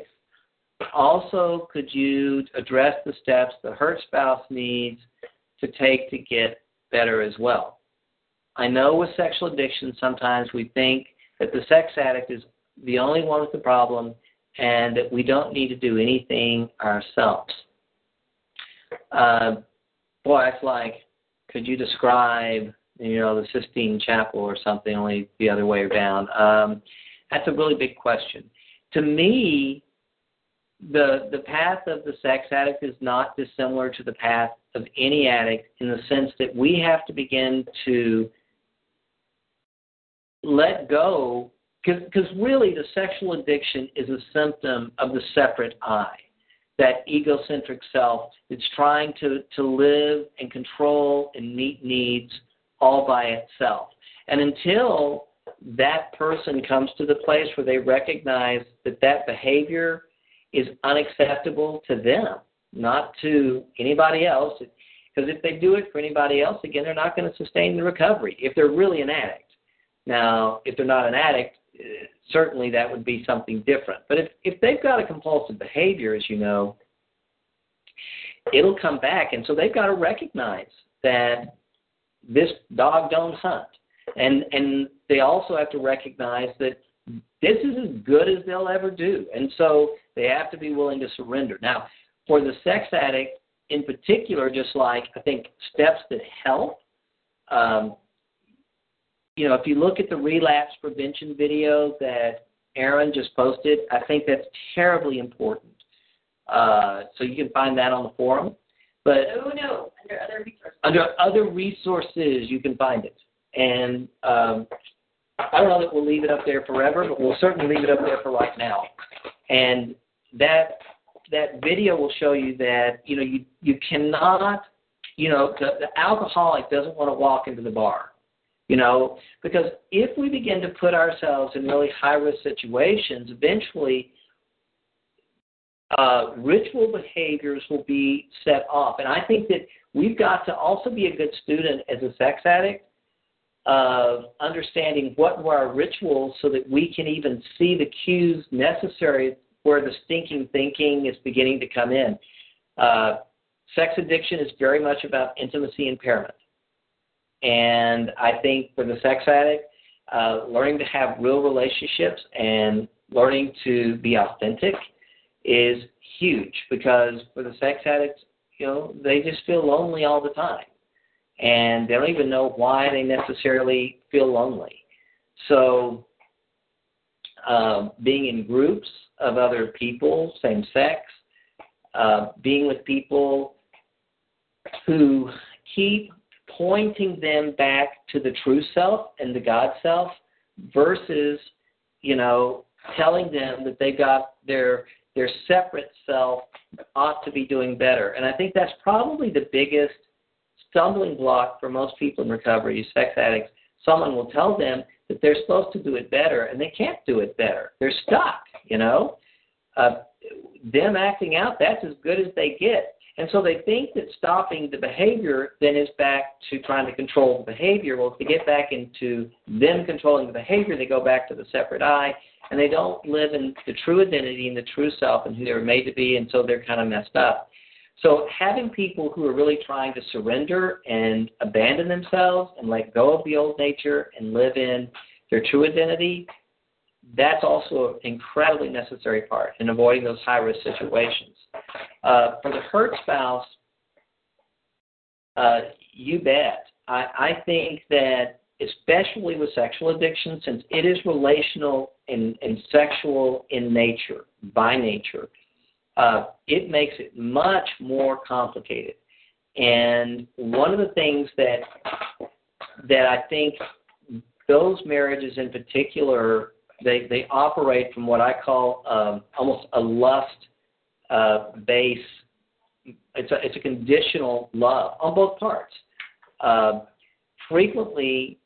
Also, could you address the steps the hurt spouse needs to take to get better as well? I know with sexual addiction, sometimes we think that the sex addict is the only one with the problem and that we don't need to do anything ourselves. Uh, boy, it's like, could you describe, you know, the Sistine Chapel or something, only the other way around? Um, that's a really big question. To me, the the path of the sex addict is not dissimilar to the path of any addict, in the sense that we have to begin to let go, because really the sexual addiction is a symptom of the separate I, that egocentric self that's trying to, to live and control and meet needs all by itself. And until that person comes to the place where they recognize that that behavior is unacceptable to them, not to anybody else, because if they do it for anybody else, again, they're not going to sustain the recovery if they're really an addict. Now, if they're not an addict, certainly that would be something different. But if, if they've got a compulsive behavior, as you know, it'll come back. And so they've got to recognize that this dog don't hunt. And and they also have to recognize that this is as good as they'll ever do. And so they have to be willing to surrender. Now, for the sex addict in particular, just like I think steps that help, um, you know, if you look at the relapse prevention video that Aaron just posted, I think that's terribly important. Uh, so you can find that on the forum. But oh no, under other resources. Under other resources, you can find it. And um, I don't know that we'll leave it up there forever, but we'll certainly leave it up there for right now. And that that video will show you that, you know, you, you cannot, you know, the, the alcoholic doesn't want to walk into the bar, you know, because if we begin to put ourselves in really high-risk situations, eventually uh, ritual behaviors will be set off. And I think that we've got to also be a good student as a sex addict of understanding what were our rituals so that we can even see the cues necessary where the stinking thinking is beginning to come in. Uh, sex addiction is very much about intimacy impairment. And I think for the sex addict, uh, learning to have real relationships and learning to be authentic is huge, because for the sex addicts, you know, they just feel lonely all the time. And they don't even know why they necessarily feel lonely. So uh, being in groups of other people, same sex, uh, being with people who keep pointing them back to the true self and the God self versus, you know, telling them that they've got their their separate self ought to be doing better. And I think that's probably the biggest stumbling block for most people in recovery, sex addicts. Someone will tell them that they're supposed to do it better, and they can't do it better. They're stuck, you know. Uh, them acting out, that's as good as they get. And so they think that stopping the behavior then is back to trying to control the behavior. Well, if they get back into them controlling the behavior, they go back to the separate I, and they don't live in the true identity and the true self and who they were made to be, and so they're kind of messed up. So having people who are really trying to surrender and abandon themselves and let go of the old nature and live in their true identity, that's also an incredibly necessary part in avoiding those high-risk situations. Uh, for the hurt spouse, uh, you bet. I, I think that especially with sexual addiction, since it is relational and, and sexual in nature, by nature, uh, it makes it much more complicated. And one of the things that that I think those marriages in particular, they, they operate from what I call um, almost a lust uh, base. It's a, it's a conditional love on both parts. Uh, frequently,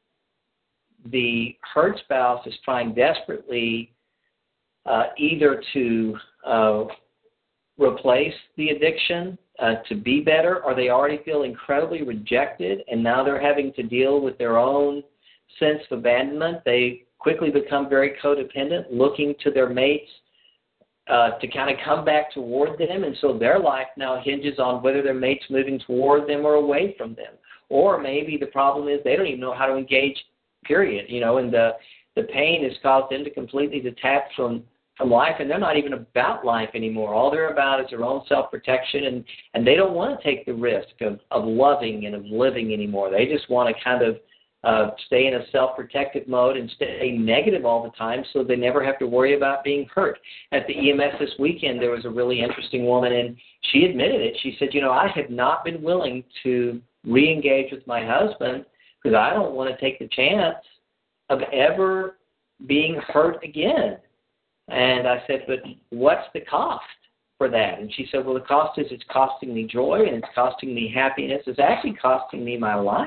the hurt spouse is trying desperately uh, either to uh, replace the addiction, uh, to be better, or they already feel incredibly rejected, and now they're having to deal with their own sense of abandonment. They quickly become very codependent, looking to their mates uh, to kind of come back toward them, and so their life now hinges on whether their mate's moving toward them or away from them. Or maybe the problem is they don't even know how to engage, period, you know, and the, the pain has caused them to completely detach from from life, and they're not even about life anymore. All they're about is their own self-protection, and, and they don't want to take the risk of, of loving and of living anymore. They just want to kind of uh, stay in a self-protective mode and stay negative all the time so they never have to worry about being hurt. At the E M S this weekend, there was a really interesting woman, and she admitted it. She said, you know, I have not been willing to re-engage with my husband because I don't want to take the chance of ever being hurt again. And I said, but what's the cost for that? And she said, well, the cost is it's costing me joy and it's costing me happiness. It's actually costing me my life,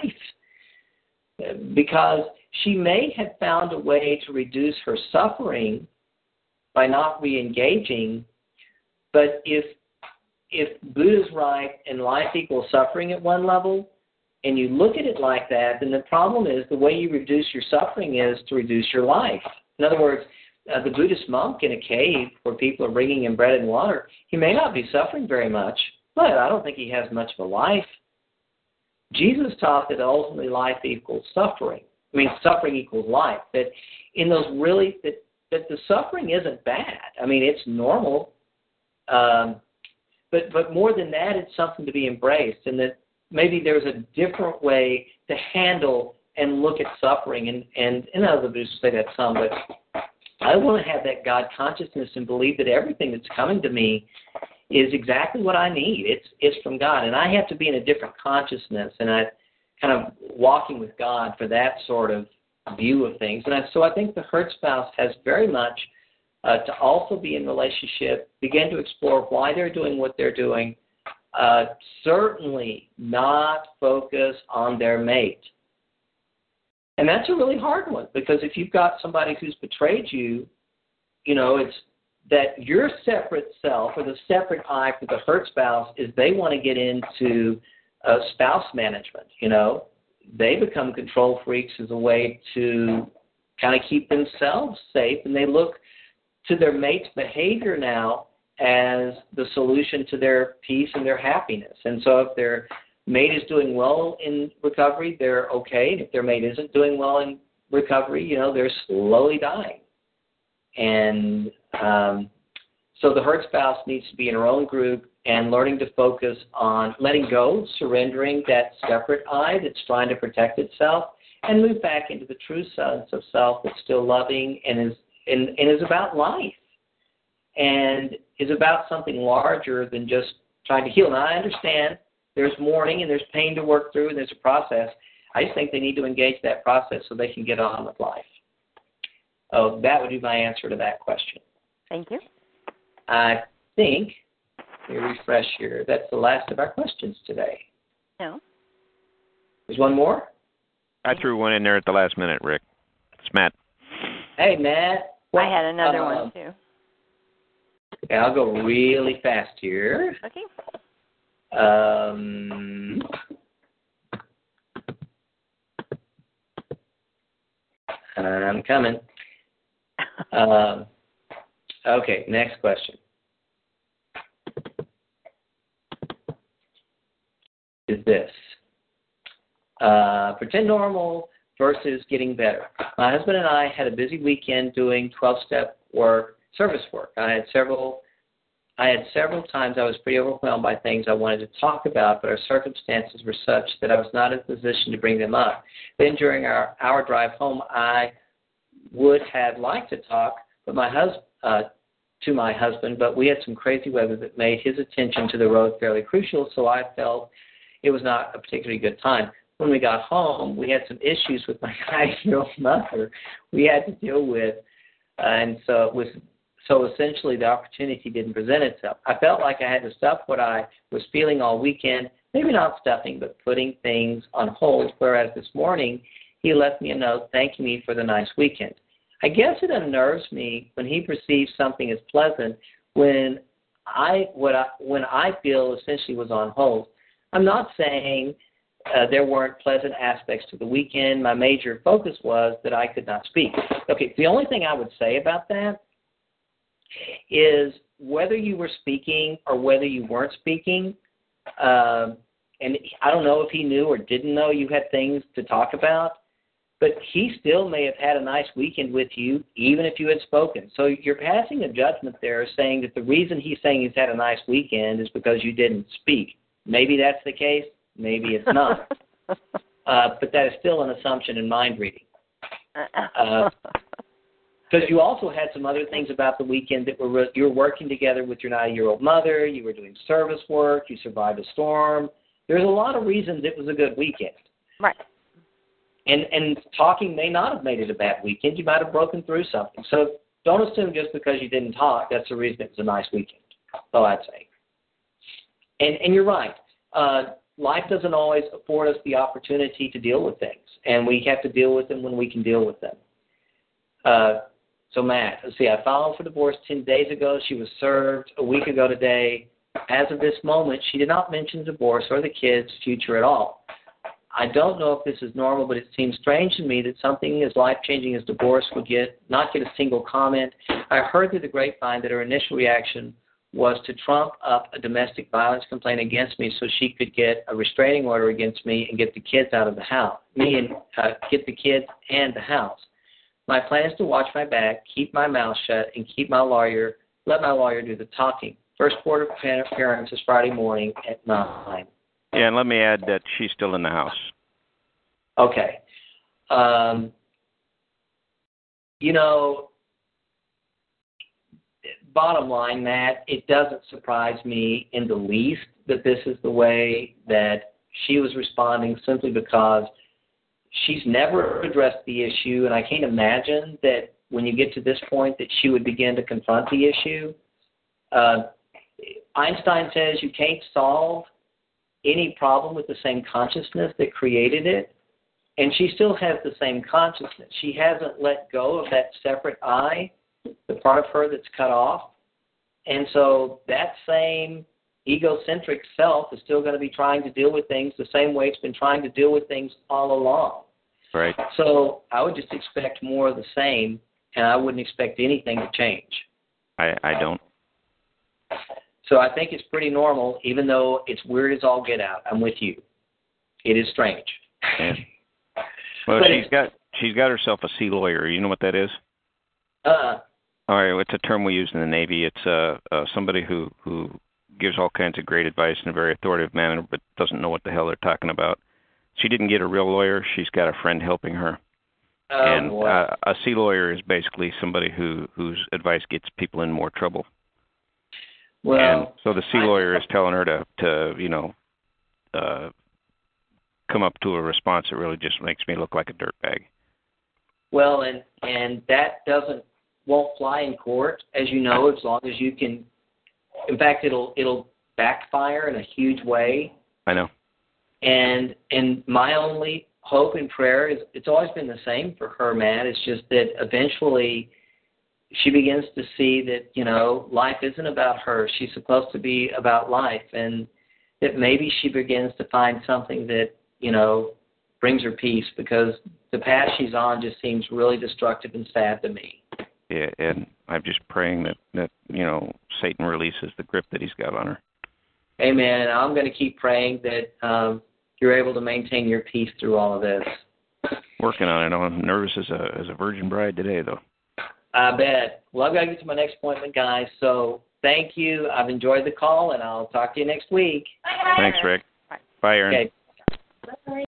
because she may have found a way to reduce her suffering by not re-engaging, but if if Buddha's right and life equals suffering at one level, and you look at it like that, then the problem is the way you reduce your suffering is to reduce your life. In other words, Uh, the Buddhist monk in a cave where people are bringing him bread and water, he may not be suffering very much, but I don't think he has much of a life. Jesus taught that ultimately life equals suffering. I mean, suffering equals life. That in those really, that, that the suffering isn't bad. I mean, it's normal. Um, but, but more than that, it's something to be embraced, and that maybe there's a different way to handle and look at suffering, and, and, and other Buddhists say that some, but I want to have that God consciousness and believe that everything that's coming to me is exactly what I need. It's it's from God, and I have to be in a different consciousness, and I kind of walking with God for that sort of view of things. And I, so I think the hurt spouse has very much uh, to also be in relationship, begin to explore why they're doing what they're doing, uh, certainly not focus on their mate. And that's a really hard one, because if you've got somebody who's betrayed you, you know, it's that your separate self or the separate I for the hurt spouse is they want to get into uh, spouse management, you know. They become control freaks as a way to kind of keep themselves safe, and they look to their mate's behavior now as the solution to their peace and their happiness. And so if their mate is doing well in recovery, they're okay. And if their mate isn't doing well in recovery, you know, they're slowly dying. And um, so the hurt spouse needs to be in her own group and learning to focus on letting go, surrendering that separate I that's trying to protect itself, and move back into the true sense of self that's still loving and is and, and is about life and is about something larger than just trying to heal. Now, I understand there's mourning and there's pain to work through and there's a process. I just think they need to engage that process so they can get on with life. Oh, that would be my answer to that question. Thank you. I think, let me refresh here, that's the last of our questions today. No. There's one more? I threw one in there at the last minute, Rick. It's Matt. Hey, Matt. I had another uh, one, too. Okay, I'll go really fast here. Okay. Um, I'm coming. um, okay, next question. Is this uh, pretend normal versus getting better? My husband and I had a busy weekend doing twelve-step work, service work. I had several I had several times I was pretty overwhelmed by things I wanted to talk about, but our circumstances were such that I was not in a position to bring them up. Then during our, our drive home, I would have liked to talk but my hus- uh, to my husband, but we had some crazy weather that made his attention to the road fairly crucial, so I felt it was not a particularly good time. When we got home, we had some issues with my nine-year-old mother we had to deal with, uh, and so it was So essentially the opportunity didn't present itself. I felt like I had to stuff what I was feeling all weekend, maybe not stuffing, but putting things on hold, whereas this morning he left me a note thanking me for the nice weekend. I guess it unnerves me when he perceives something as pleasant when I what I, when I feel essentially was on hold. I'm not saying uh, there weren't pleasant aspects to the weekend. My major focus was that I could not speak. Okay, the only thing I would say about that is whether you were speaking or whether you weren't speaking, uh, and I don't know if he knew or didn't know you had things to talk about, but he still may have had a nice weekend with you, even if you had spoken. So you're passing a judgment there saying that the reason he's saying he's had a nice weekend is because you didn't speak. Maybe that's the case. Maybe it's not. uh, but that is still an assumption in mind reading. Uh, Because you also had some other things about the weekend that were you were working together with your nine-year-old mother. You were doing service work. You survived a storm. There's a lot of reasons it was a good weekend. Right. And and talking may not have made it a bad weekend. You might have broken through something. So don't assume just because you didn't talk, that's the reason it was a nice weekend. That's all I'd say. And and you're right. Uh, life doesn't always afford us the opportunity to deal with things, and we have to deal with them when we can deal with them. Uh, So, Matt, let's see, I filed for divorce ten days ago. She was served a week ago today. As of this moment, she did not mention divorce or the kids' future at all. I don't know if this is normal, but it seems strange to me that something as life-changing as divorce would get not get a single comment. I heard through the grapevine that her initial reaction was to trump up a domestic violence complaint against me so she could get a restraining order against me and get the kids out of the house, me and uh, get the kids and the house. My plan is to watch my back, keep my mouth shut, and keep my lawyer, let my lawyer do the talking. First court of appearance is Friday morning at nine. Yeah, and let me add that she's still in the house. Okay. Um, you know, bottom line, Matt, it doesn't surprise me in the least that this is the way that she was responding, simply because she's never addressed the issue, and I can't imagine that when you get to this point that she would begin to confront the issue. Uh, Einstein says you can't solve any problem with the same consciousness that created it, and she still has the same consciousness. She hasn't let go of that separate I, the part of her that's cut off. And so that same egocentric self is still going to be trying to deal with things the same way it's been trying to deal with things all along. Right. So I would just expect more of the same, and I wouldn't expect anything to change. I, I don't. So I think it's pretty normal, even though it's weird as all get out. I'm with you. It is strange. Yeah. Well, But she's got she's got herself a sea lawyer. You know what that is? Uh, All right, it's a term we use in the Navy. It's uh, uh, somebody who, who gives all kinds of great advice in a very authoritative manner, but doesn't know what the hell they're talking about. She didn't get a real lawyer. She's got a friend helping her. oh, and boy. uh, a sea lawyer is basically somebody who whose advice gets people in more trouble. well, and so the sea I- lawyer is telling her to, to you know, uh, come up to a response that really just makes me look like a dirtbag. Well, and and that doesn't won't fly in court, as you know, as long as you can. In fact, it'll it'll backfire in a huge way. I know. And and my only hope and prayer is it's always been the same for her, Matt. It's just that eventually she begins to see that, you know, life isn't about her. She's supposed to be about life, and that maybe she begins to find something that, you know, brings her peace, because the path she's on just seems really destructive and sad to me. Yeah, and I'm just praying that, that you know, Satan releases the grip that he's got on her. Amen. And I'm going to keep praying that um, you're able to maintain your peace through all of this. Working on it. I'm nervous as a as a virgin bride today, though. I bet. Well, I've got to get to my next appointment, guys. So thank you. I've enjoyed the call, and I'll talk to you next week. Thanks, Rick. Bye, Aaron. Okay. Bye.